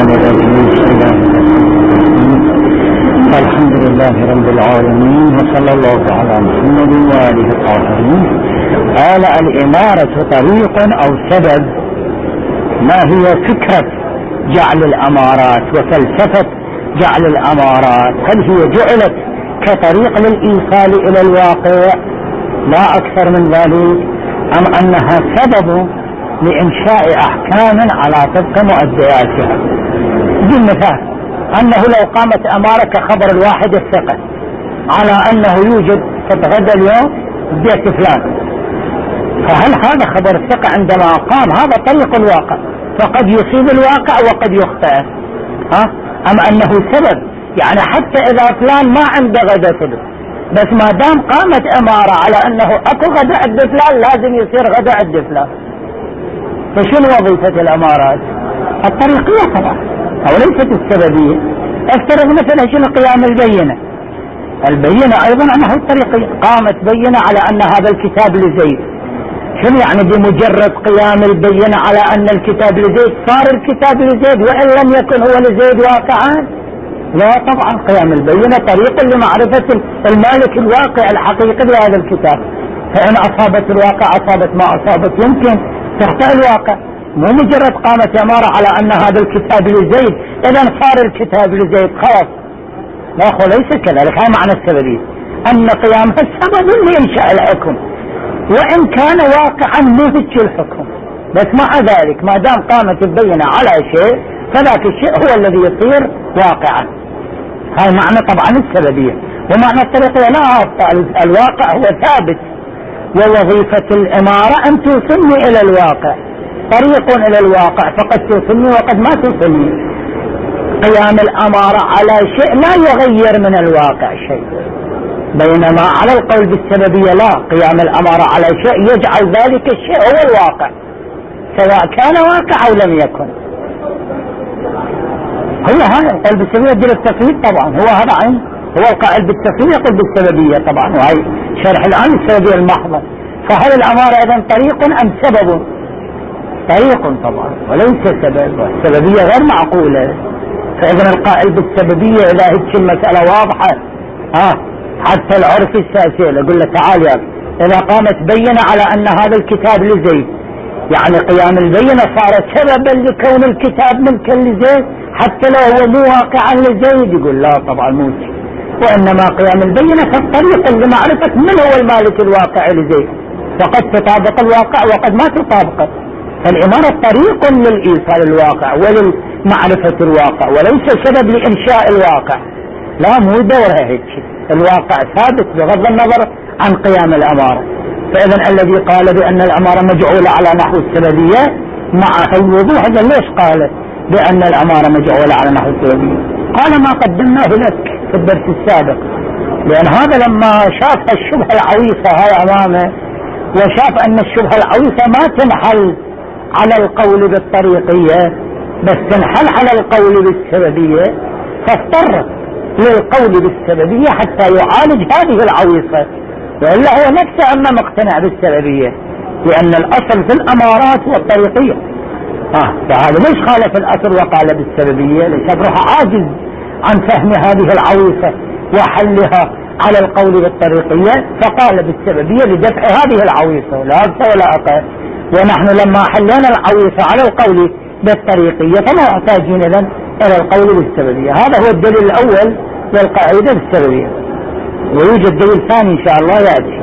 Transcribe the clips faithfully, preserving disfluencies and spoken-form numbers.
الرجيم. بسم الله الرحمن الرحيم. الحمد لله رب العالمين، وصلى الله على محمد وآله الطاهرين. قال: الإمارة طريق أو سبب. ما هي فكرة جعل الأمارات وفلسفة جعل الأمارات؟ هل هي جعلت كطريق للإيصال إلى الواقع لا أكثر من ذلك، أم أنها سبب لإنشاء أحكام على طبق مؤدياتها؟ بالمثال أنه لو قامت أمارة كخبر الواحد الثقة على أنه يوجد تتغدى اليوم بيت فلان، فهل هذا خبر الثقة عندما قام هذا طريق الواقع، فقد يصيب الواقع وقد يخطئ، ها؟ أم أنه سبب، يعني حتى إذا فلان ما عنده غدا كله، بس ما دام قامت أمارة على أنه أكو غدا عند فلان لازم يصير غدا عند فلان. فشنو وظيفة الأمارات؟ الطريقية طبعا، أو ليست السببية. افترض مثلا شنو قيام البينة. البينة أيضا أنه الطريقية، قامت بينة على أن هذا الكتاب لزيد. شنو يعني بمجرد قيام البينة على أن الكتاب لزيد صار الكتاب لزيد وإن لم يكن هو لزيد واقعا؟ لا طبعا، قيام البينة طريق لمعرفة المالك الواقع الحقيقي لهذا الكتاب، فإن أصابت الواقع أصابت ما أصابت يمكن تخطئ الواقع. مو مجرد قامت أمارة على أن هذا الكتاب لزيد إذا صار الكتاب لزيد خلاص، لا أخو ليس كذلك. هذا معنى السببية، أن قيامها سبب لإنشاء الحكم وإن كان واقعا مهج الحكم، بس مع ذلك ما دام قامت البينة على شيء فذاك الشيء هو الذي يصير واقعا. هذا معنى طبعا السببية. ومعنى الطريقية لا، الواقع هو ثابت، ووظيفة الإمارة أن توصلني إلى الواقع، طريق إلى الواقع، فقد توصلني وقد ما توصلني. قيام الأمارة على شيء لا يغير من الواقع شيء، بينما على القول بالسببية لا، قيام الأمارة على شيء يجعل ذلك الشيء هو الواقع سواء كان واقع أو لم يكن. هو هذا القول بالسببية يدل التقييد طبعا، هو هذا عين، هو القائل بالتقييد يقول بالسببية طبعا، وهي شرح الآن السببية المحضة. فهل الأمارة إذن طريق أم سبب؟ طريق طبعا وليس سبب، السببية غير معقولة. فإذن القائل بالسببية إذا هيك المسألة واضحة، ها حتى العرف الساسي يقول له تعال يا إذا قامت بينة على أن هذا الكتاب لزيد، يعني قيام البينة صارت سببا لكون الكتاب ملكا لزيد حتى لو هو مو واقعا لزيد. يقول لا طبعا مو، وإنما قيام البينة كالطريق لمعرفة من هو المالك الواقع لزيد، فقد تطابق الواقع وقد ما تطابقه. فالإمارة طريق للإيصال الواقع وللمعرفة الواقع وليس سبب لإنشاء الواقع، لا مو دورها هيك. الواقع ثابت بغض النظر عن قيام الأمارة. فإذا الذي قال بأن الأمارة مجعولة على نحو السببية مع الوضوح هذا ليش قال بأن الأمارة مجعولة على نحو السببية؟ قال ما قدمناه لك في الدرس السابق، لأن هذا لما شاف الشبهة العويصة هاي أمامه وشاف أن الشبهة العويصة ما تنحل على القول بالطريقية بس تنحل على القول بالسببية، فاضطر للقول بالسببية حتى يعالج هذه العويصة، وإلا هو نفسه أما مقتنع بالسببية، لأن الأصل في الأمارات والطريقية. آه فهذا ليش خالف الأصل وقال بالسببية؟ ليش أبرح عاجز عن فهم هذه العويصة وحلها على القول بالطريقية، فقال بالسببية لدفع هذه العويصة، لا أكثر ولا أقل. ونحن لما حلينا العويصة على القول بالطريقية فما احتاجين إذن إلى القول بالسببية. هذا هو الدليل الأول للقاعدة بالسببية، ويوجد دليل ثاني إن شاء الله يأتي.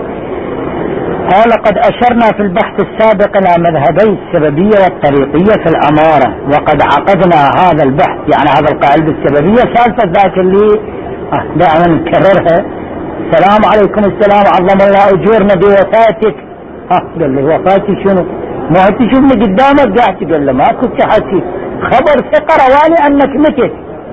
قال قد أشرنا في البحث السابق إلى مذهبي السببية والطريقية في الأمارة، وقد عقدنا هذا البحث، يعني هذا القائل بالسببية سالفة ذاك اللي آه دائما نكررها، السلام عليكم السلام عظم الله أجورنا بوفاتك. ها قال له وفاتي شنو؟ ما تشوفني قدامك قاعد؟ قال له ما كنت حكي، خبر ثقة رواني أنك متت،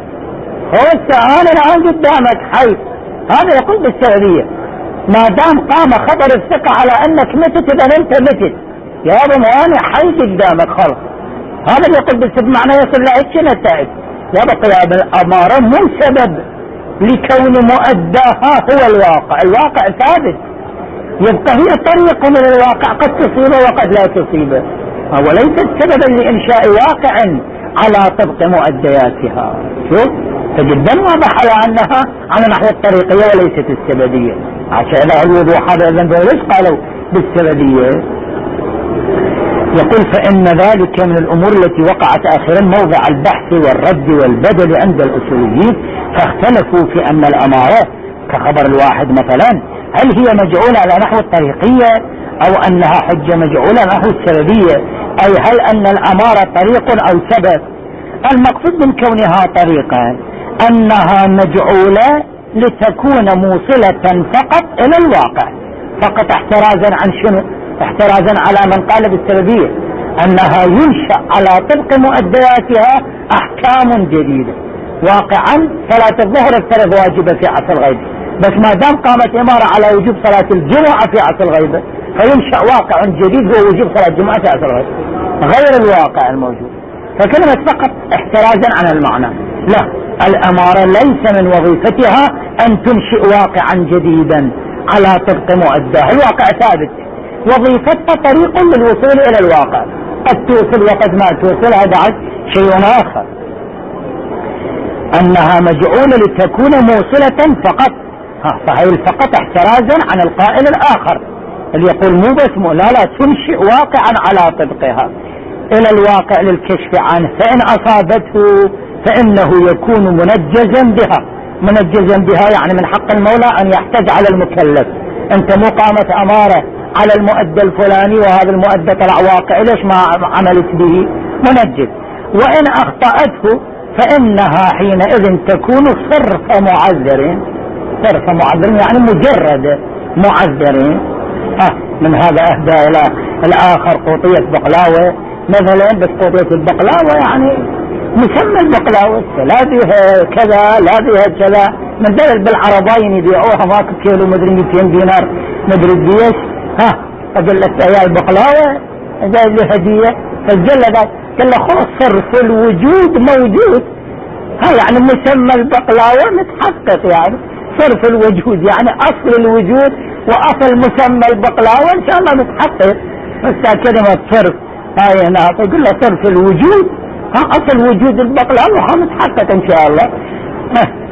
هو أنا الآن قدامك حي. هذا يقول بالسببية، ما دام قام خبر الثقة على أنك متت إذا أنت متت يا أبو أنا حي قدامك خلاص. هذا اللي يقول بالسبب، معناه يصل لعيش نتائج. يا بقى الأمارة مو سبب لكون مؤداها هو الواقع، الواقع ثابت، يبقى هي طريق من الواقع قد تصيبه وقد لا تصيبه، وليست سببا لإنشاء واقع على طبق مؤدياتها. شوف فجدا واضح على أنها على نحو الطريقية وليست السببية. عشان هذا الوضوح هذا إذن ليش قالوا بالسببية؟ يقول فإن ذلك من الأمور التي وقعت آخرا موضع البحث والرد والبدل عند الأصوليين، فاختلفوا في أن الأمارة كخبر الواحد مثلا هل هي مجعولة على نحو الطريقية أو أنها حجة مجعولة على نحو السببية، أي هل أن الأمارة طريق أو سبب. المقصود من كونها طريقا أنها مجعولة لتكون موصلة فقط إلى الواقع، فقط احترازا عن شنو؟ احترازا على من قال بالسببية أنها ينشأ على طبق مؤدياتها أحكام جديدة. واقعا صلاة الظهر افترض واجبة في عصر الغيبة، بس ما دام قامت إمارة على وجوب صلاة الجمعة في عصر الغيبة فينشأ واقع جديد هو وجوب صلاة الجمعة في عصر الغيبة غير الواقع الموجود. فكلمة فقط احترازا عن المعنى. لا، الأمارة ليس من وظيفتها أن تنشئ واقعا جديدا على طبق مؤداه، الواقع ثابت، وظيفتها طريق للوصول إلى الواقع، قد توصل وقد ما توصل، هذا شيء آخر. أنها مجعولة لتكون موصلة فقط، فهي فقط احترازا عن القائل الآخر اللي يقول مو بس مو لا لا تنشئ واقعا على طبقها إلى الواقع للكشف عنه، فإن أصابته فإنه يكون منجزا بها. منجزا بها يعني من حق المولى أن يحتج على المكلف، أنت مو قامت أمارة على المؤدى الفلاني وهذا المؤدى طلع واقع ليش ما عملت به؟ منجز. وإن أخطأته فإنها حينئذ تكون صرف معذر، صرف معذر يعني مجرد معذر. آه من هذا أهدى إلى الآخر قوطية بقلاوة مثلا، بس قوطية البقلاوة يعني مسمى البقلاوة لا بيها كذا لا بيها كذا، من ذلك بالعربين يبيعوها ماكو كيلو مدري مئتين دينار مدري قديش. ها أقول لك يا البقلاوة جاي لي هدية، فالجلة قال له خلاص صرف الوجود موجود، ها يعني مسمى البقلاوة متحقق، يعني صرف الوجود يعني أصل الوجود وأصل مسمى البقلاوة إن شاء الله متحقق، بس كلمة صرف هاي هنا تقول له صرف الوجود، ها أصل وجود البقلاوة متحقق إن شاء الله. ها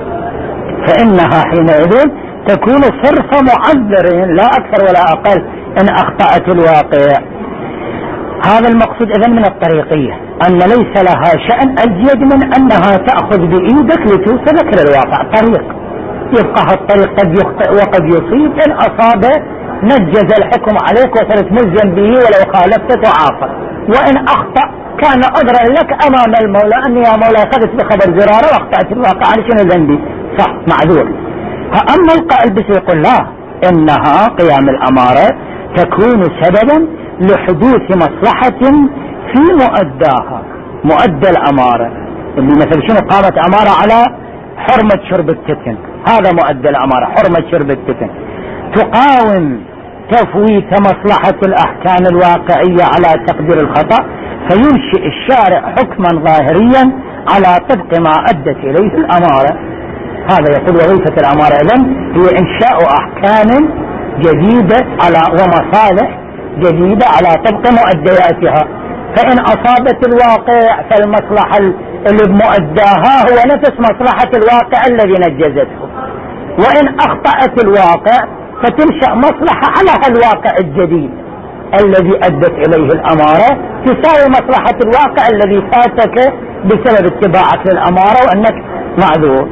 فإنها حينئذ تكون صرف معذر لا أكثر ولا أقل إن أخطأت الواقع. هذا المقصود إذن من الطريقية، أن ليس لها شأن أزيد من أنها تأخذ بإيدك لتوصلك للواقع. طريق يبقى هالطريق قد يخطئ وقد يصيب، إن أصاب نجز الحكم عليك وصرت ملزم به ولو خالفت تعاقب، وإن أخطأ كان عذرا لك أمام المولى أني يا مولاي أخذت بخبر زرارة وأخطأت الواقع، عن شنو ذنبي؟ صح معذور. أما القائل بس يقول لا، إنها قيام الأمارة تكون سببا لحدوث مصلحة في مؤداها، مؤدى الأمارة اللي مثل شنو قامت أمارة على حرمة شرب التتن، هذا مؤدى الأمارة حرمة شرب التتن، تقاوم تفويت مصلحة الأحكام الواقعية على تقدير الخطأ، فينشئ الشارع حكما ظاهريا على طبق ما أدت إليه الأمارة. هذا يقول وظيفة الأمارة إذن هي إنشاء أحكام جديدة على ومصالح جديدة على طبق مؤدياتها، فإن أصابت الواقع فالمصلحة اللي بمؤداها هو نفس مصلحة الواقع الذي نجزته، وإن أخطأت الواقع فتنشأ مصلحة على الواقع الجديد الذي أدت إليه الأمارة تساوي مصلحة الواقع الذي فاتك بسبب اتباعك للأمارة وأنك معذور.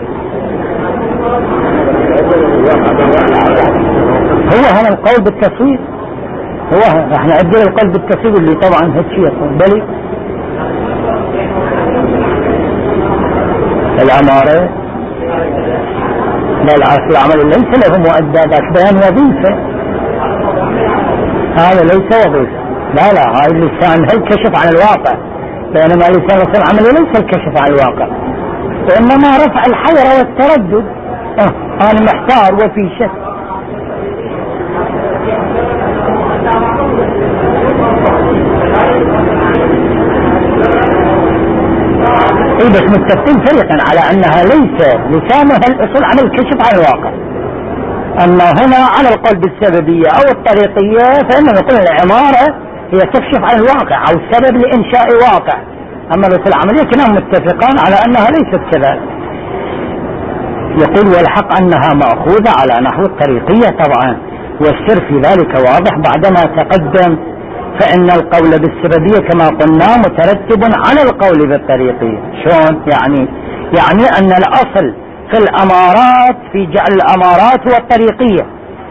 هو هذا القول بالتصوير، هو احنا عندنا القول بالتصوير اللي طبعا هالشيء يقول بلي الأمارة لا العصر العمل ليس له مؤدبات بيان وظيفة، هذا ليس وظيفة، لا لا هاي اللسان هل الكشف عن الواقع، بينما لسان العمل ليس الكشف عن الواقع، وإنما رفع الحيرة والتردد. اه أنا محتار وفي شك. اي بس متفقين فريقا على انها ليس لسانها الاصول عن الكشف عن الواقع، اما هنا على القول بالسببية او الطريقية فانه يقول العمارة هي تكشف عن الواقع او سبب لانشاء واقع، أما في العملية كنا متفقان على أنها ليست كذلك. يقول والحق أنها مأخوذة على نحو الطريقية طبعا، والسر في ذلك واضح بعدما تقدم، فإن القول بالسببية كما قلنا مترتب على القول بالطريقية. شلون يعني؟ يعني أن الأصل في الأمارات في جعل الأمارات هو الطريقية،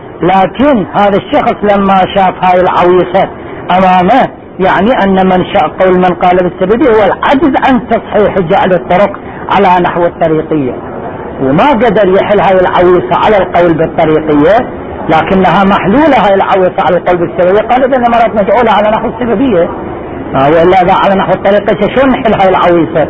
لكن هذا الشخص لما شاف هاي العويصة أمامه يعني أن منشأ قول من قال بالسببية هو العجز عن تصحيح جعل الطرق على نحو الطريقية، وما قدر يحل هاي العويصة على القول بالطريقية، لكنها محلولة هاي العويصة على القول بالسببية. قال إذا الأمارات مجعولة على نحو السببية وإلا إذا على نحو الطريقية شلون نحل هاي العويصة؟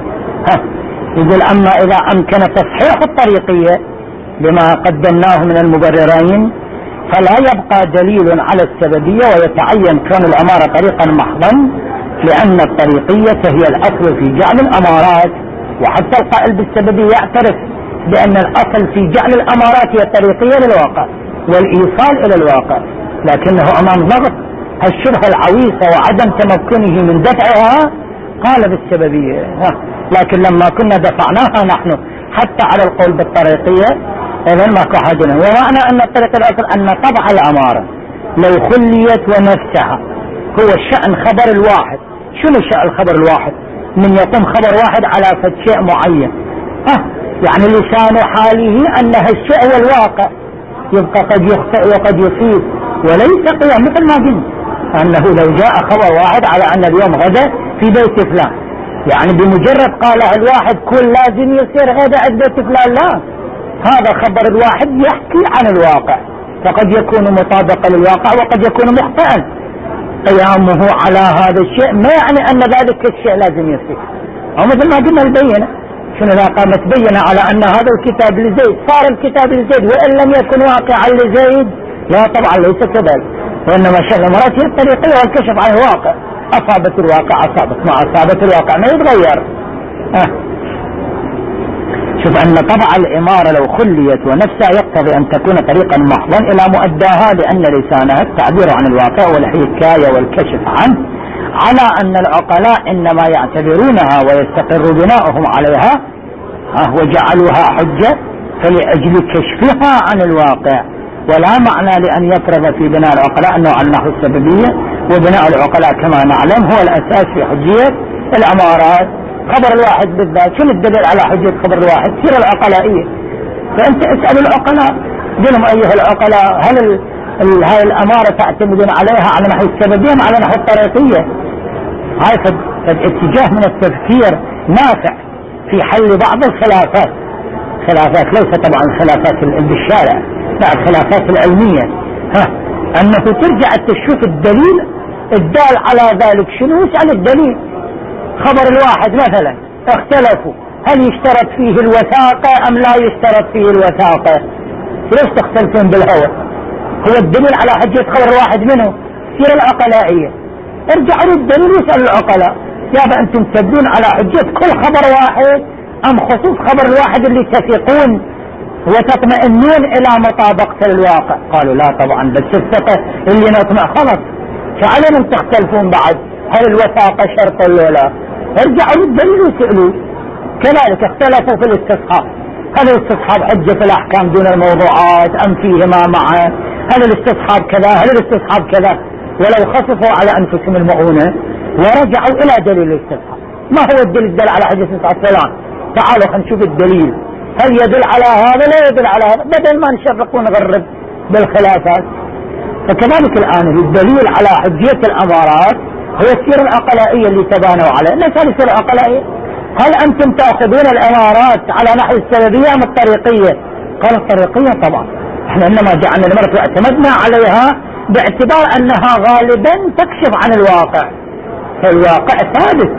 يقول أما إذا أمكن تصحيح الطريقية بما قدمناه من المبررين فلا يبقى دليل على السببية، ويتعين كون الأمارة طريقا محضا، لأن الطريقية هي الأصل في جعل الأمارات. وحتى القائل بالسببية يعترف بأن الأصل في جعل الأمارات هي الطريقية للواقع والإيصال إلى الواقع، لكنه أمام ضغط الشبهة العويصة وعدم تمكنه من دفعها قال بالسببية. لكن لما كنا دفعناها نحن حتى على القول بالطريقية إذن ماكو حاجة. ومعنى أن الطريقة الأصل أن طبع الأمارة لو خليت ونفسها هو الشأن خبر الواحد. شنو شأن الخبر الواحد؟ من يقوم خبر واحد على فد شيء معين، ها يعني لسان حاله أن هالشيء هو الواقع، يبقى قد يخطئ وقد يصيب وليس قيام. مثل ما قلت أنه لو جاء خبر واحد على أن اليوم غدا في بيت فلان، يعني بمجرد قاله الواحد كل لازم يصير غدا عند بيت فلان، لا، هذا خبر الواحد يحكي عن الواقع، فقد يكون مطابقا للواقع وقد يكون مخطئا. قيامه على هذا الشيء ما يعني أن ذلك الشيء لازم يصير. أو مثل ما قلنا البينة، شنو إذا قامت بينة على أن هذا الكتاب لزيد صار الكتاب لزيد وإن لم يكن واقعا لزيد، لا طبعا ليس كذلك، وإنما شأن الأمارات هي الطريقية والكشف عن الواقع. أصابت الواقع أصابت، ما أصابت الواقع ما يتغير. أه. شوف أن طبع الإمارة لو خليت ونفسها يقتضي أن تكون طريقا محضا إلى مؤداها، لأن لسانها التعبير عن الواقع والحكاية والكشف عنه، على أن العقلاء إنما يعتبرونها ويستقر بناؤهم عليها وجعلوها حجة فلأجل كشفها عن الواقع، ولا معنى لأن يفرض في بناء العقلاء أنه على نحو السببية. وبناء العقلاء كما نعلم هو الأساس في حجية الأمارات. خبر الواحد بالذات شنو الدليل على حجة خبر الواحد؟ سيرة العقلائية. فأنت اسأل العقلاء قلهم أيها العقلاء هل ال... ال... هاي الأمارة تعتمدون عليها على نحو السببية على نحو الطريقية؟ هاي فد... فد اتجاه من التفكير نافع في حل بعض الخلافات، خلافات ليس طبعا خلافات بالشارع، لا الخلافات العلمية، ها أنه ترجع تشوف الدليل الدال على ذلك شنو. اسأل الدليل. خبر الواحد مثلا اختلفوا هل يشترط فيه الوثاقة أم لا يشترط فيه الوثاقة؟ ليش تختلفون بالهوى؟ هو الدليل على حجة خبر الواحد منه سيرة العقلائية. ارجعوا للدليل واسألوا العقلاء يابا أنتم تبدون على حجة كل خبر واحد أم خصوص خبر الواحد اللي تثقون وتطمئنون إلى مطابقة الواقع؟ قالوا لا طبعا بس الثقة اللي نطمع خلص. فعلينا تختلفون بعد هل الوثاقة شرط ولا لا؟ ارجعوا للدليل وسألوا. كذلك اختلفوا في الاستصحاب، هل الاستصحاب حجة في الأحكام دون الموضوعات أم فيهما معا؟ هل الاستصحاب كذا هل الاستصحاب كذا؟ ولو خصفوا على أنفسهم المؤونة ورجعوا إلى دليل الاستصحاب. ما هو الدليل الدل على حجة الاستصحاب فلان؟ تعالوا خلينا نشوف الدليل هل يدل على هذا لا يدل على هذا، بدل ما نشرق ونغرب بالخلافات. فكذلك الآن الدليل على حجية الأمارات هو السيرة العقلائية اللي تبانوا عليه. نسأل السيرة العقلائية هل أنتم تأخذون الأمارات على نحو السببية أم الطريقية؟ قال الطريقية طبعا، احنا إنما جعلنا الأمارات واعتمدنا عليها باعتبار أنها غالبا تكشف عن الواقع، فالواقع ثابت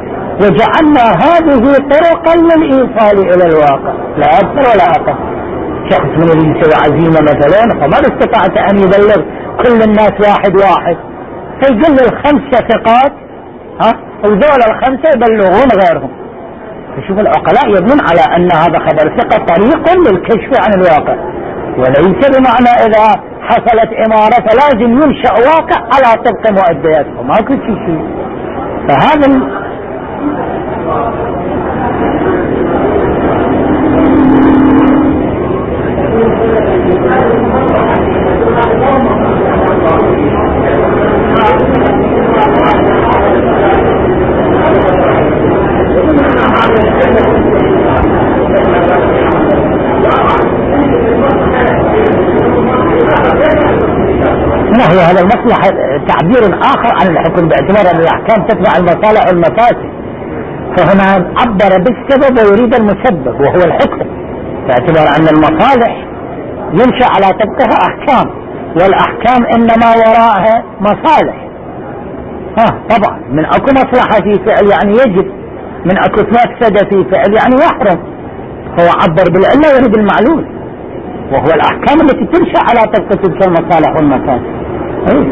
وجعلنا هذه طرقا للإيصال إلى الواقع لا أكثر ولا أقل. شخص من اللي يسوي عزيمة مثلا فما استطاعت أن يبلغ كل الناس واحد واحد، فيقول الخمسة ثقات ها وذول الخمسة يبلغون غيرهم. فشوف العقلاء يبنون على أن هذا خبر ثقة طريق للكشف عن الواقع، وليس بمعنى إذا حصلت إمارة فلازم ينشأ واقع على طبق مؤدياته، ما كل شيء. فهذا هو هذا المصلحة تعبير آخر عن الحكم باعتبار أن الأحكام تتبع المصالح والمفاسد، فهنا عبر بالسبب ويريد المسبب وهو الحكم، باعتبار أن المصالح ينشأ على طبقها أحكام، والأحكام إنما وراءها مصالح. ها طبعا من أكو مصلحة في فعل يعني يجب، من أكو مفسدة في فعل يعني يحرم، هو عبر بالعلة ويريد المعلول، وهو الأحكام التي تنشأ على طبق تلك المصالح والمفاسد. ايه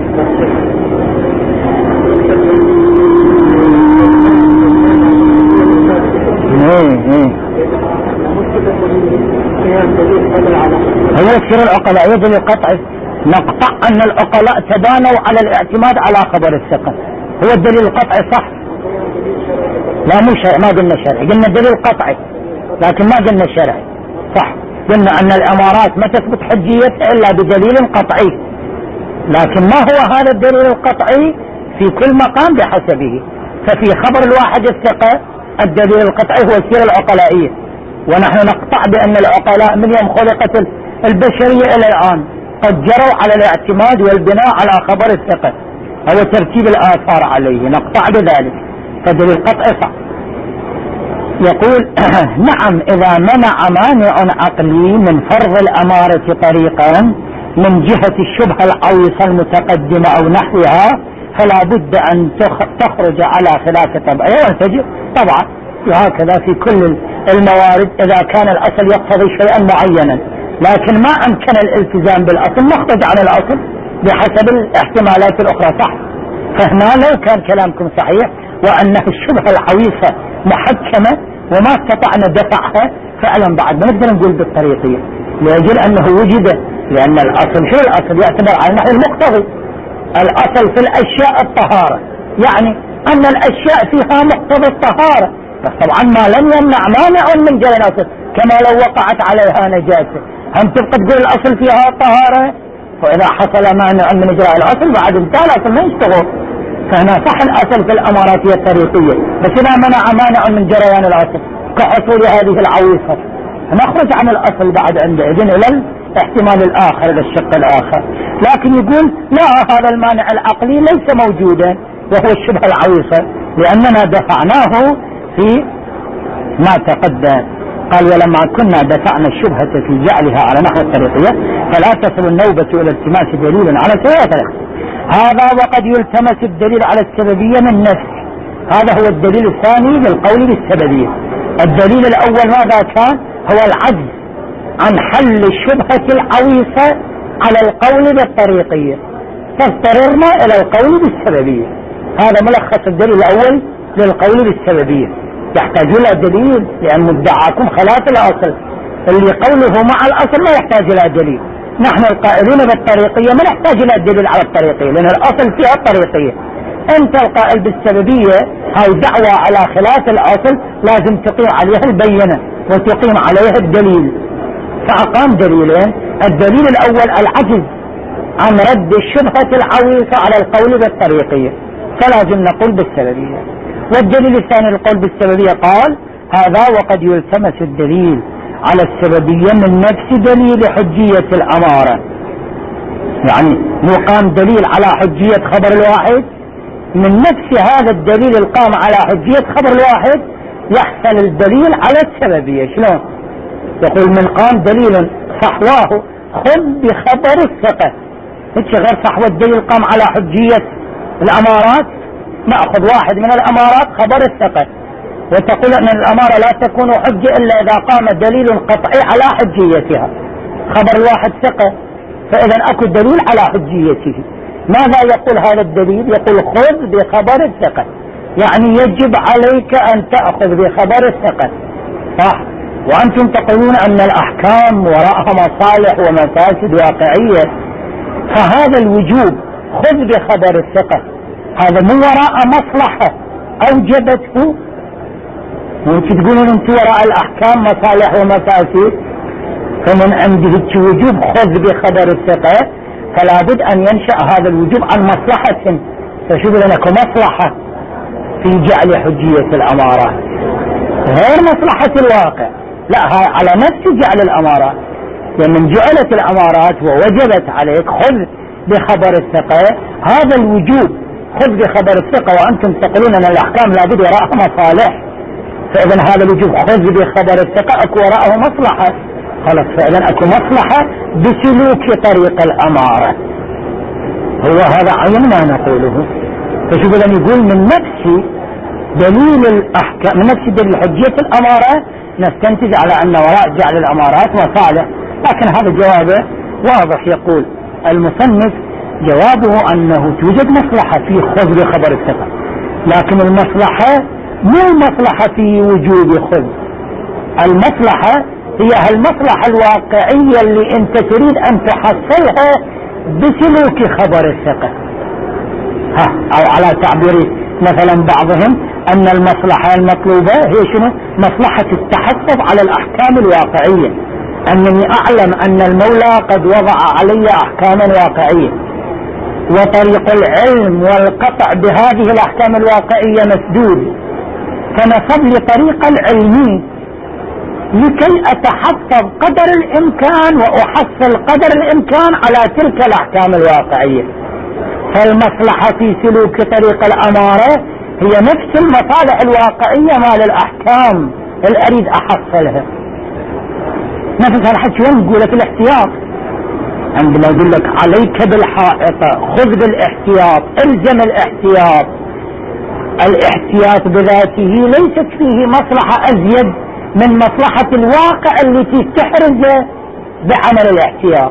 ايه هو يصير العقلاء يجب القطع، نقطع ان العقلاء تبانوا على الاعتماد على خبر الثقة، هو الدليل القطعي صح؟ لا مو شرعي، ما قلنا شرعي، قلنا دليل قطعي لكن ما قلنا شرعي صح، قلنا ان الامارات ما تثبت حجيتها الا بدليل قطعي، لكن ما هو هذا الدليل القطعي في كل مقام بحسبه، ففي خبر الواحد الثقة الدليل القطعي هو السيرة العقلائية، ونحن نقطع بأن العقلاء من يوم خلقت البشرية إلى الآن قد جروا على الاعتماد والبناء على خبر الثقة أو ترتيب الآثار عليه، نقطع بذلك، فدليل قطعي صح. يقول نعم إذا منع مانع عقلي من فرض الأمارة طريقا من جهة الشبهة العويصة المتقدمة أو نحوها فلا بد أن تخرج على خلاف طبعه وتجب طبعا، وهكذا في كل الموارد إذا كان الأصل يقتضي شيئا معينا لكن ما أمكن الالتزام بالأصل نخرج عن الأصل بحسب الاحتمالات الأخرى صح. فهنا لو كان كلامكم صحيح وأنه الشبهة العويصة محكمة وما استطعنا دفعها فعلا بعد ما نقدر نقول بالطريقية لأجل أنه وجد، لأن الأصل شو الأصل يعتبر على النحو المقتضي، الأصل في الأشياء الطهارة، يعني أن الأشياء فيها مقتضى الطهارة، طبعا ما لم يمنع مانع من جل الأصل، كما لو وقعت عليها نجاسة هم تبقى تقول الأصل فيها طهارة، وإذا حصل مانع من إجراء الأصل بعد انتهى الأصل ما يشتغل. فهنا صح الأصل في الأمارات هي الطريقية، بس إذا منع مانع من جريان الأصل كحصول هذه العويصة نخرج عن الأصل بعد عندئذ إلى الاحتمال الآخر إلى الشق الآخر. لكن يقول لا هذا المانع العقلي ليس موجودا وهو الشبهة العويصة لأننا دفعناه في ما تقدم. قال ولما كنا دفعنا الشبهة في جعلها على نحو الطريقية فلا تصل النوبة إلى التماس دليل على ثلاثة، هذا وقد يلتمس الدليل على السببية من نفسه، هذا هو الدليل الثاني للقول بالسببية. الدليل الأول ماذا كان؟ هو العجز عن حل الشبهة العويصة على القول بالطريقية، فاضطررنا إلى القول بالسببية، هذا ملخص الدليل الأول للقول بالسببية. يحتاج إلى دليل لأن مدعاكم خلاف الأصل، اللي قوله مع الأصل ما يحتاج إلى دليل، نحن القائلين بالطريقية ما نحتاج إلى دليل على الطريقية لأن الأصل فيها الطريقية. أنت القائل بالسببية هاي دعوة على خلاف الأصل لازم تقيم عليها البينة وتقيم عليها الدليل، فأقام دليلين، الدليل الأول العجز عن رد الشبهة العويصة على القول بالطريقية فلازم نقول بالسببية، والدليل الثاني القول بالسببية قال هذا وقد يلتمس الدليل على السببية من نفس دليل حجية الأمارة، يعني مقام دليل على حجية خبر الواحد من نفس هذا الدليل القام على حجية خبر الواحد يحصل الدليل على السببية. شلون؟ يقول من قام دليل صحواه خذ بخبر الثقة، هيك غير صحوة الدليل قام على حجية الأمارات نأخذ واحد من الأمارات خبر الثقة وتقول أن الأمارة لا تكون حجة إلا إذا قام دليل قطعي على حجيتها، خبر الواحد ثقة فإذا أكو دليل على حجيته. ماذا يقول هذا الدليل؟ يقول خذ بخبر الثقة، يعني يجب عليك أن تأخذ بخبر الثقة صح، وأنتم تقولون أن الأحكام وراءها مصالح ومفاسد واقعية، فهذا الوجوب خذ بخبر الثقة هذا من وراء مصلحة أوجبته وانت تقولون انت وراء الاحكام مصالح ومفاسد، فمن عنده وجوب خذ بخبر الثقة فلا بد ان ينشأ هذا الوجوب عن مصلحة. فشوف لك مصلحة في جعل حجية الامارات غير مصلحة الواقع، لا على نفس جعل الامارات، لان من جعلت الامارات ووجبت عليك خذ بخبر الثقة، هذا الوجوب خذ بخبر الثقة وانتم تقولون ان الاحكام لابد وراءها مصالح، فاذا هذا الوجوب خذ بخبر الثقة اكو وراءه مصلحة، خلاص فاذا اكو مصلحة بسلوك طريق الامارة، هو هذا عين ما نقوله. فشوف لن يقول من نفس دليل الاحكام، من نفس دليل حجية الامارة نستنتج على ان وراء جعل الامارات مصالح، لكن هذا جوابه واضح. يقول المصنف جوابه انه توجد مصلحة في خذ بخبر الثقة، لكن المصلحة مو المصلحة في وجوب خذ، المصلحة هي المصلحة الواقعية اللي انت تريد ان تحصلها بسلوك خبر الثقة. ها او على تعبير مثلا بعضهم ان المصلحة المطلوبة هي شنو؟ مصلحة التحفظ على الاحكام الواقعية، انني اعلم ان المولى قد وضع علي احكاما واقعية، وطريق العلم والقطع بهذه الاحكام الواقعية مسدود، فنصب لي طريق العلمي لكي اتحفظ قدر الامكان واحصل قدر الامكان على تلك الاحكام الواقعية. فالمصلحة في سلوك طريق الامارة هي نفس المصالح الواقعية مال الاحكام اللي اريد احصلها. نفس هالحكي وين نقول لك الاحتياط، عندما اقول لك عليك بالحائطة خذ بالاحتياط، الزم الاحتياط، الاحتياط بذاته ليست فيه مصلحة ازيد من مصلحة الواقع التي تحرزه بعمل الاحتياط.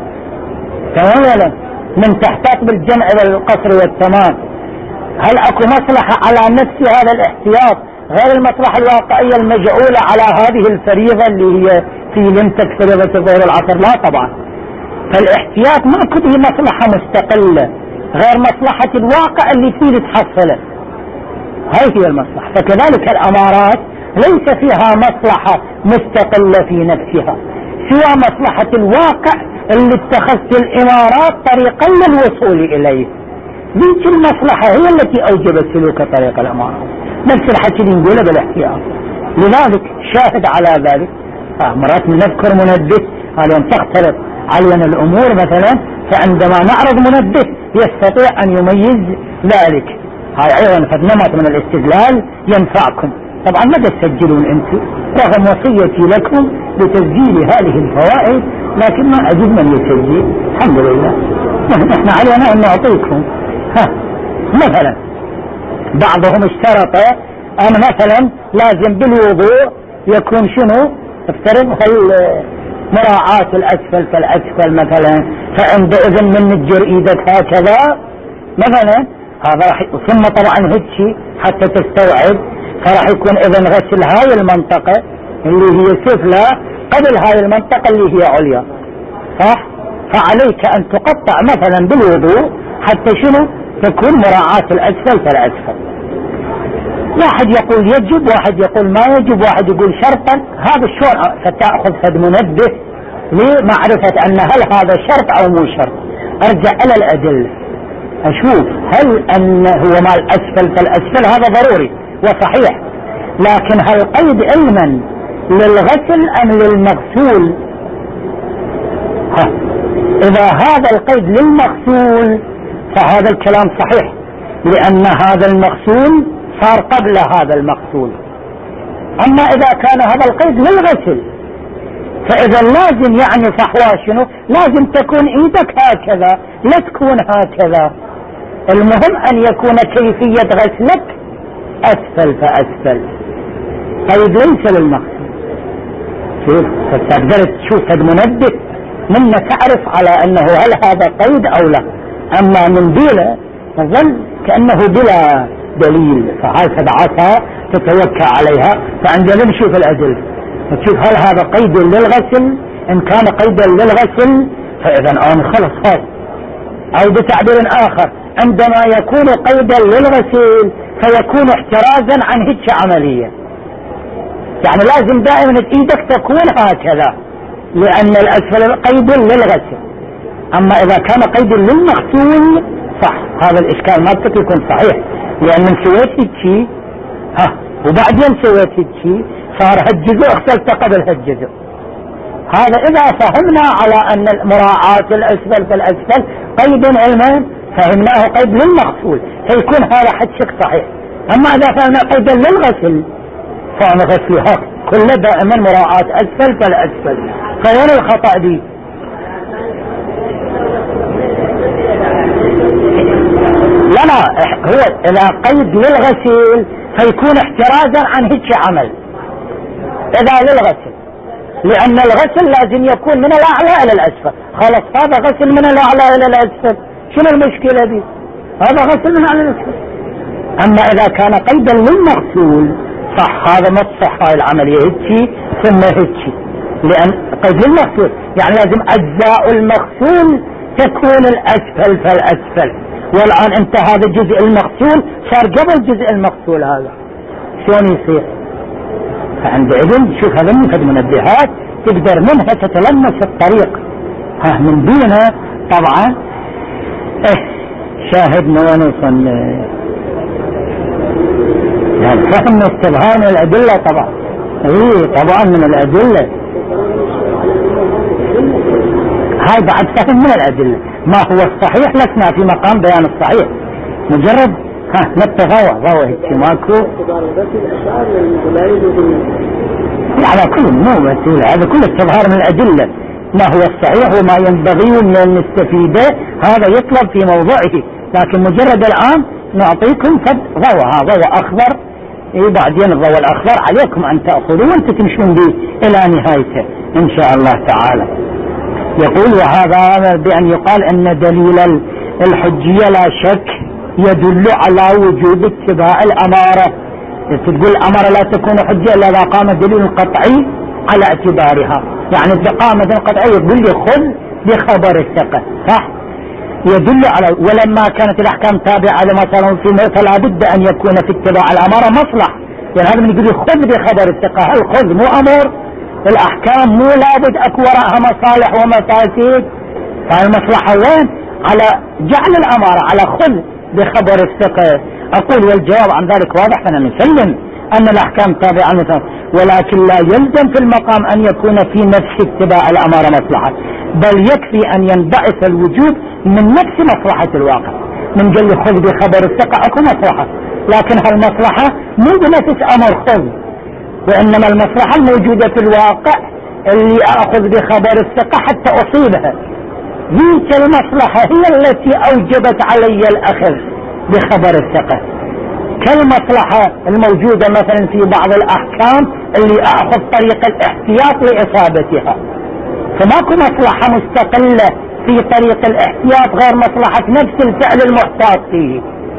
تماما من تحتاط بالجمع والقصر والتمام، هل اكو مصلحة على نفس هذا الاحتياط غير المصلحة الواقعية المجعولة على هذه الفريضة اللي هي في لمتك فريضة الظهر والعصر؟ لا طبعا. فالاحتياط ما كده مصلحة مستقلة غير مصلحة الواقع اللي تريد تحصله، هاي هي المصلحة. فكذلك الامارات ليس فيها مصلحة مستقلة في نفسها سوى مصلحة الواقع اللي اتخذت الامارات طريقا للوصول اليه، ذيك المصلحة هي التي اوجبت سلوك طريق الامارات. نفس الحكي اللي نقوله بالاحتياط. لذلك شاهد على ذلك آه مرات نذكر منبه اليوم تختلط علينا الامور مثلا، فعندما نعرض منبه يستطيع ان يميز ذلك. هاي ايضا قد نمط من الاستدلال ينفعكم. طبعا ما تسجلون انتم رغم وصيتي لكم بتسجيل هذه الفوائد، لكن ما اجد من يسجل. الحمد لله نحن علينا ان نعطيكم. ها مثلا بعضهم اشترط ان مثلا لازم بالوضوء يكون شنو؟ افترض مراعاة الاسفل فالاسفل مثلا، فعندئذ من نجر ايدك هكذا مثلا، هذا راح. ثم طبعا هيك حتى تستوعب فراح يكون اذن غسل هاي المنطقة اللي هي سفلى قبل هاي المنطقة اللي هي عليا، صح؟ فعليك ان تقطع مثلا بالوضوء حتى شنو؟ تكون مراعاة الاسفل فالاسفل. واحد يقول يجب، واحد يقول ما يجب، واحد يقول شرطا. هذا شلون فتأخذ فد منبه لمعرفة ان هل هذا شرط او مو شرط. ارجع الى الادلة اشوف هل ان هو مال اسفل فالاسفل هذا ضروري وصحيح، لكن هل قيد علما للغسل ام للمغسول؟ ها اذا هذا القيد للمغسول فهذا الكلام صحيح، لان هذا المغسول صار قبل هذا المغسول. اما اذا كان هذا القيد للغسل فاذا لازم يعني فحوى شنو؟ لازم تكون ايدك هكذا لا تكون هكذا. المهم ان يكون كيفية غسلك اسفل فاسفل، قيد ليس للمغسل. شوف فتقدر تشوف المنبه منا تعرف على انه هل هذا قيد او لا. اما من بلا تظل كأنه بلا دليل، فهكذا عصا تتوكى عليها. فعندما نشوف الأدلة تشوف هل هذا قيد للغسل، ان كان قيدا للغسل فاذا آن خلص هذا. او بتعبير اخر عندما يكون قيدا للغسل فيكون احترازا عن هيك عملية. يعني لازم دائما ايدك تكون هكذا، لان الاسفل قيد للغسل. اما اذا كان قيد للمغسول صح، هذا الاشكال مالتك يكون صحيح، لان من سويت هيك ها وبعدين سويت هيك صار هالجزء اغسلت قبل هالجزء. هذا اذا فهمنا على ان مراعاة الاسفل فالاسفل قيد علما فهمناه قيد للمغسول فيكون هذا حد شك صحيح. اما اذا فهمنا قيدا للغسل فانا غسلها كله دائما مراعاة اسفل فالاسفل. فين الخطأ دي؟ لا لا، هو اذا قيد للغسل فيكون احترازا عن هيك عمل اذا للغسل، لان الغسل لازم يكون من الاعلى الى الاسفل. خلاص هذا غسل من الاعلى الى الاسفل، شنو المشكلة دي؟ هذا غسل من الاعلى الى الاسفل. اما اذا كان قيدا للمغسول صح، هذا ما تصح هاي العملية هيك ثم هيك، لان قيد للمغسول يعني لازم اجزاء المغسول تكون الاسفل فالاسفل. والان انت هذا الجزء المغسول صار قبل جزء المغسول، هذا شلون يصير؟ فعندئذ شوف هذا من فد منبهات تقدر منها تتلمس الطريق. ها من دونها طبعا ايه شاهدنا ونصلي. يعني فهم استبهام الادله طبعا، ايه طبعا من الادله هاي بعد فهم من الادله. ما هو الصحيح لسنا في مقام بيان الصحيح، مجرد ها نتغوى غوى هيك ماكو على كل مو مسؤول. هذا كل استظهار من الادله، ما هو الصحيح وما ينبغي ان نستفيده هذا يطلب في موضعه. لكن مجرد الان نعطيكم فد ضوء، ها ضوء اخضر، إيه بعدين الضوء الاخضر عليكم ان تاخذوه وانت تمشون به الى نهايته ان شاء الله تعالى. يقول وهذا بأن يقال أن دليل الحجية لا شك يدل على وجوب اتباع الأمارة. تقول الأمارة لا تكون حجية إلا إذا قام دليل قطعي على اعتبارها، يعني إذا قام دليل قطعي يقول لي خذ بخبر الثقة صح، يدل على. ولما كانت الأحكام تابعة لمثلا في فلا بد أن يكون في اتباع الأمارة مصلحة، يعني هذا من يقول لي خذ بخبر الثقة، هل خذ مو أمر؟ الأحكام مو لابد أكو وراءها مصالح ومفاسد، فالمصلحة وين؟ على جعل الأمارة على خذ بخبر الثقة. أقول والجواب عن ذلك واضح، فأنا نسلم أن الأحكام تابعة مثلا، ولكن لا يلزم في المقام أن يكون في نفس اتباع الأمارة مصلحة، بل يكفي أن ينبعث الوجوب من نفس مصلحة الواقع. من قال لي خذ بخبر الثقة أكو مصلحة، لكن هالمصلحة مو بنفس أمر خذ، وإنما المصلحة الموجودة في الواقع اللي أخذ بخبر الثقة حتى أصيبها. ذيك المصلحة هي التي أوجبت علي الأخذ بخبر الثقة، كالمصلحة الموجودة مثلا في بعض الأحكام اللي أخذ طريق الاحتياط لإصابتها. فماكو مصلحة مستقلة في طريق الاحتياط غير مصلحة نفس الفعل المحتاط فيه.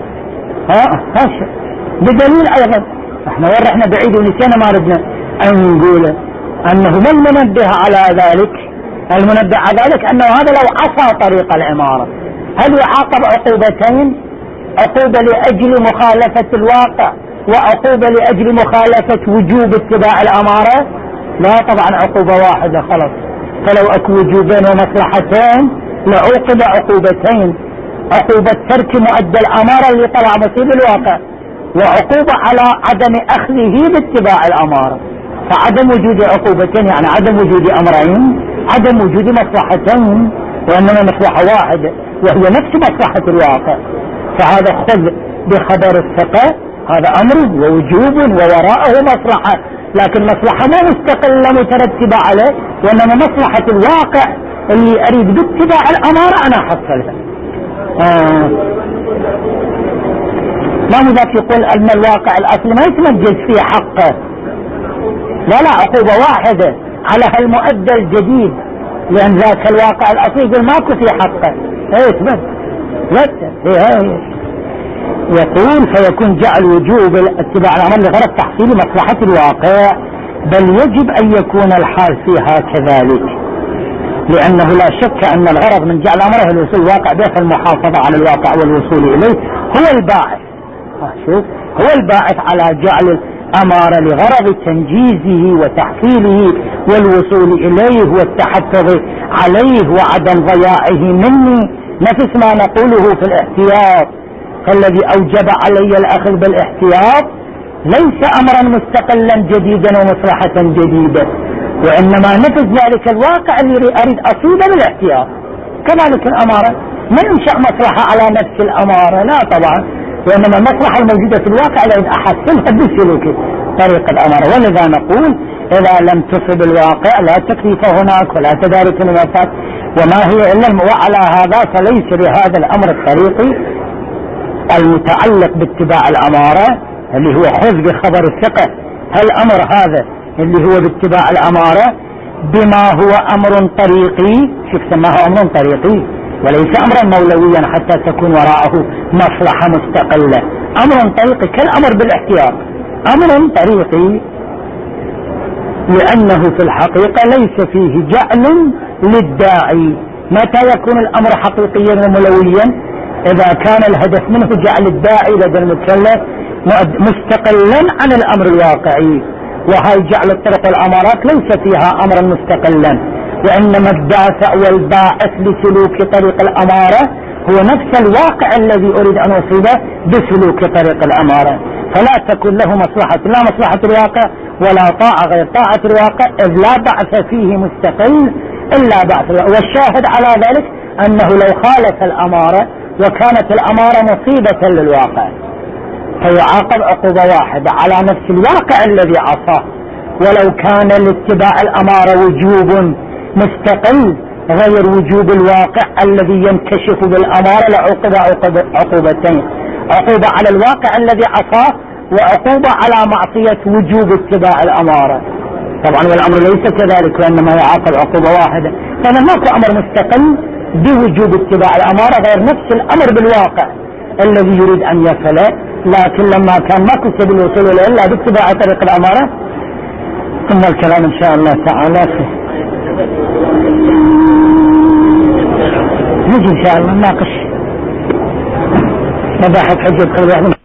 ها ها بدليل أيضا احنا وين رحنا بعيد ونسينا ما ردنا ان نقوله انه من المنبه على ذلك؟ المنبه على ذلك انه هذا لو عصى طريق العمارة هل يعاقب عقوبتين؟ عقوبة لاجل مخالفة الواقع وعقوبة لاجل مخالفة وجوب اتباع الامارة؟ لا طبعا عقوبة واحدة خلاص. فلو اكو وجوبين ومصلحتين لعوقب عقوبتين، عقوبة ترك مؤدى الامارة اللي طلع مصيب الواقع، وعقوبة على عدم أخذه باتباع الأمارة. فعدم وجود عقوبتين يعني عدم وجود أمرين، عدم وجود مصلحتين، وإنما مصلحة واحدة وهي نفس مصلحة الواقع. فهذا خذ بخبر الثقة هذا أمر ووجوب ووراءه مصلحة، لكن مصلحة ما مستقلة مترتبة عليه، وإنما مصلحة الواقع اللي أريد باتباع الأمارة أنا أحصلها. آه. ما هو ذاك يقول ان الواقع الاصلي ما يتمجز في حقه، لا لا عقوبة واحدة على هالمؤدى الجديد، لان ذاك الواقع الاصلي يقول ماكو في حقه. ايه بس لا يقول فيكون جعل وجوب اتباع الامر لغرض تحصيل مصلحة الواقع، بل يجب ان يكون الحال فيها كذلك، لانه لا شك ان الغرض من جعل امره الوصول الواقع به المحافظة على الواقع والوصول اليه هو الباعث. شوف هو الباعث على جعل أمارة لغرض تنجيزه وتحصيله والوصول إليه والتحفظ عليه وعدم ضياعه مني، نفس ما نقوله في الاحتياط. فالذي أوجب علي الأخذ بالاحتياط ليس أمرا مستقلا جديدا ومصلحة جديدة، وإنما نفذ ذلك الواقع الذي أريد أصيبه بالاحتياط. كذلك الأمارة ما ينشأ مصلحة على نفس الأمارة، لا طبعا، وإنما المصلحة الموجودة في الواقع الذي أحسنها بسلوك طريق الأمارة. ولذا نقول إذا لم تصب الواقع لا تكليف هناك ولا تدارك المفاسد، وما هي إلا وعلى هذا فليس لهذا الأمر الطريقي المتعلق باتباع الأمارة اللي هو خذ بخبر الثقة، هالأمر هذا اللي هو باتباع الأمارة بما هو أمر طريقي، شوف سماه أمر طريقي وليس أمرا مولويا حتى تكون وراءه مصلحة مستقلة. أمر طريقي كالأمر بالاحتياط، أمر طريقي لأنه في الحقيقة ليس فيه جعل للداعي. متى يكون الأمر حقيقيا ومولويا؟ إذا كان الهدف منه جعل الداعي لدى المكلف مستقلا عن الأمر الواقعي، وهي جعل الطرق والأمارات ليس فيها أمرا مستقلا، وإنما الدافع والباعث لسلوك طريق الأمارة هو نفس الواقع الذي أريد أن أصيبه بسلوك طريق الأمارة. فلا تكون له مصلحة لا مصلحة الواقع ولا طاعة غير طاعة الواقع، إذ لا بعث فيه مستقل إلا بعث الواقع. والشاهد على ذلك أنه لو خالف الأمارة وكانت الأمارة مصيبة للواقع فيعاقب عقوبة واحدة على نفس الواقع الذي عصاه، ولو كان لاتباع الأمارة وجوب مستقل غير وجوب الواقع الذي ينكشف بالأمارة لعقوبة عقوبتين، عقوبة على الواقع الذي عصاه وعقوبة على معصية وجوب اتباع الأمارة. طبعا والأمر ليس كذلك، وإنما يعاقب عقوبة واحدة. فأنا ماكو أمر مستقل بوجوب اتباع الأمارة غير نفس الأمر بالواقع الذي يريد أن يصله، لكن لما كان ماكو سبيل الوصول إليه إلا باتباع طريق الأمارة. ثم الكلام إن شاء الله تعالى نجي إن شاء الله نناقش مباحث حجة